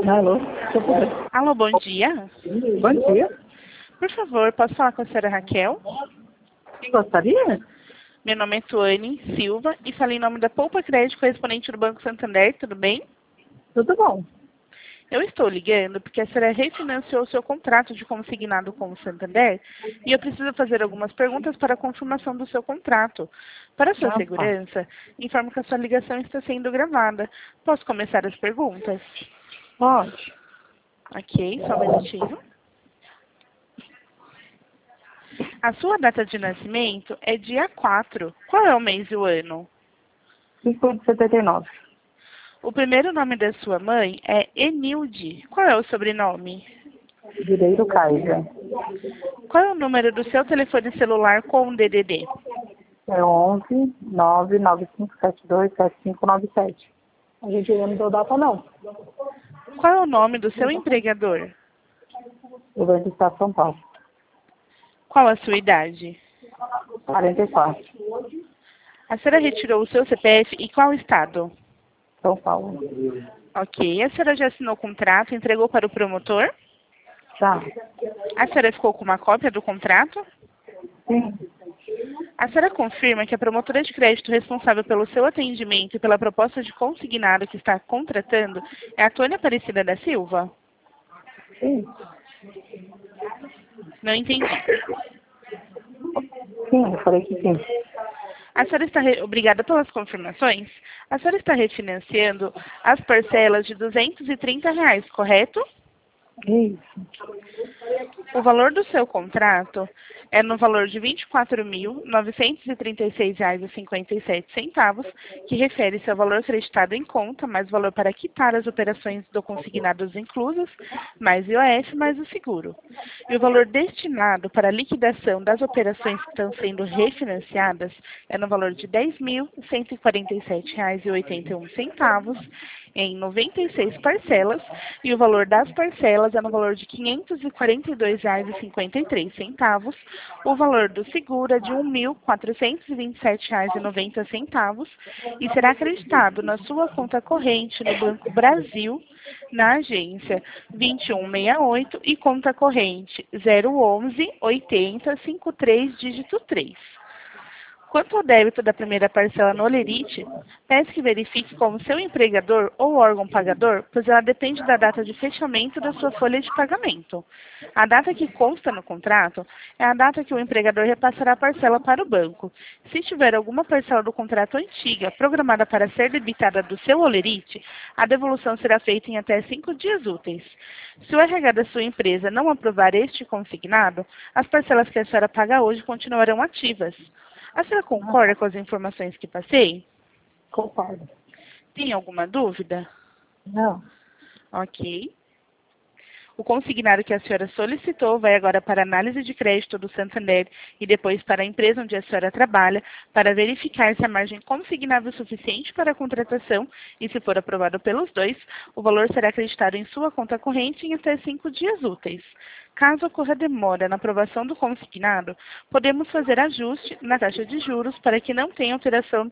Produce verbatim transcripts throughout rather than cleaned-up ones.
Alô? Deixa eu poder. Alô, bom dia. Bom dia. Por favor, posso falar com a senhora Raquel? Quem gostaria? Meu nome é Tuane Silva e falei em nome da Poupa Crédito, correspondente do Banco Santander, tudo bem? Tudo bom. Eu estou ligando porque a senhora refinanciou o seu contrato de consignado com o Santander e eu preciso fazer algumas perguntas para a confirmação do seu contrato. Para sua Ah, tá. segurança, informo que a sua ligação está sendo gravada. Posso começar as perguntas? Pode. Ok, só um minutinho. A sua data de nascimento é dia quatro. Qual é o mês e o ano? cinco de setenta e nove. O primeiro nome da sua mãe é Enilde. Qual é o sobrenome? Direito Kaiser. Qual é o número do seu telefone celular com D D D? É onze nove nove cinco sete dois sete cinco nove sete. A gente ainda não deu data, não. Qual é o nome do seu empregador? Eu venho do Estado de São Paulo. Qual a sua idade? quarenta e quatro. A senhora retirou o seu C P F e qual estado? São Paulo. Ok. A senhora já assinou o contrato e entregou para o promotor? Tá. A senhora ficou com uma cópia do contrato? Sim. A senhora confirma que a promotora de crédito responsável pelo seu atendimento e pela proposta de consignado que está contratando é a Tônia Aparecida da Silva? Sim. Não entendi. Sim, eu falei que sim. A senhora está, re... obrigada pelas confirmações. A senhora está refinanciando as parcelas de duzentos e trinta reais, correto? Isso. O valor do seu contrato é no valor de vinte e quatro mil novecentos e trinta e seis reais e cinquenta e sete centavos, que refere-se ao valor acreditado em conta, mais o valor para quitar as operações do consignados inclusas, mais I O F, mais o seguro. E o valor destinado para a liquidação das operações que estão sendo refinanciadas é no valor de dez mil cento e quarenta e sete reais e oitenta e um centavos, em noventa e seis parcelas, e o valor das parcelas é no valor de quinhentos e quarenta e dois reais e cinquenta e três centavos, o valor do seguro é de um mil quatrocentos e vinte e sete reais e noventa centavos e será acreditado na sua conta corrente no Banco Brasil, na agência vinte e um sessenta e oito e conta corrente zero onze oitenta cinquenta e três dígito três. Quanto ao débito da primeira parcela no Olerite, peço que verifique como seu empregador ou órgão pagador, pois ela depende da data de fechamento da sua folha de pagamento. A data que consta no contrato é a data que o empregador repassará a parcela para o banco. Se tiver alguma parcela do contrato antiga programada para ser debitada do seu Olerite, a devolução será feita em até cinco dias úteis. Se o R H da sua empresa não aprovar este consignado, as parcelas que a senhora paga hoje continuarão ativas. A senhora concorda com as informações que passei? Concordo. Tem alguma dúvida? Não. Ok. O consignado que a senhora solicitou vai agora para a análise de crédito do Santander e depois para a empresa onde a senhora trabalha para verificar se a margem consignável é suficiente para a contratação e, se for aprovado pelos dois, o valor será acreditado em sua conta corrente em até cinco dias úteis. Caso ocorra demora na aprovação do consignado, podemos fazer ajuste na taxa de juros para que não tenha alteração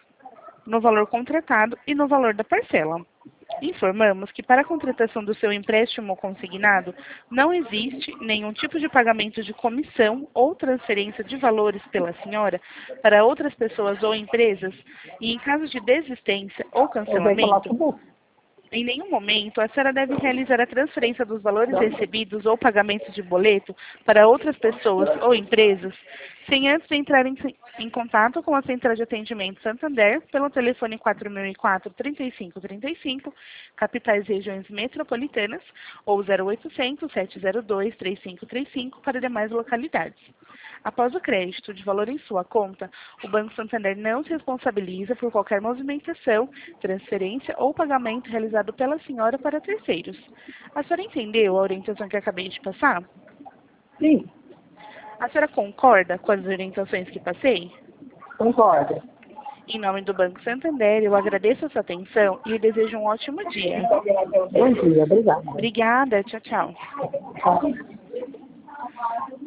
no valor contratado e no valor da parcela. Informamos que para a contratação do seu empréstimo consignado, não existe nenhum tipo de pagamento de comissão ou transferência de valores pela senhora para outras pessoas ou empresas e, em caso de desistência ou Eu venho falar com cancelamento, você. em nenhum momento a senhora deve realizar a transferência dos valores recebidos ou pagamento de boleto para outras pessoas ou empresas sem antes entrar em, em contato com a Central de Atendimento Santander pelo telefone quatro mil e quatro, trinta e cinco trinta e cinco, capitais e regiões metropolitanas, ou zero oitocentos, sete zero dois, três cinco três cinco para demais localidades. Após o crédito de valor em sua conta, o Banco Santander não se responsabiliza por qualquer movimentação, transferência ou pagamento realizado pela senhora para terceiros. A senhora entendeu a orientação que acabei de passar? Sim. A senhora concorda com as orientações que passei? Concordo. Em nome do Banco Santander, eu agradeço a sua atenção e lhe desejo um ótimo dia. Bom dia, obrigada. Obrigada, tchau, tchau. Tchau.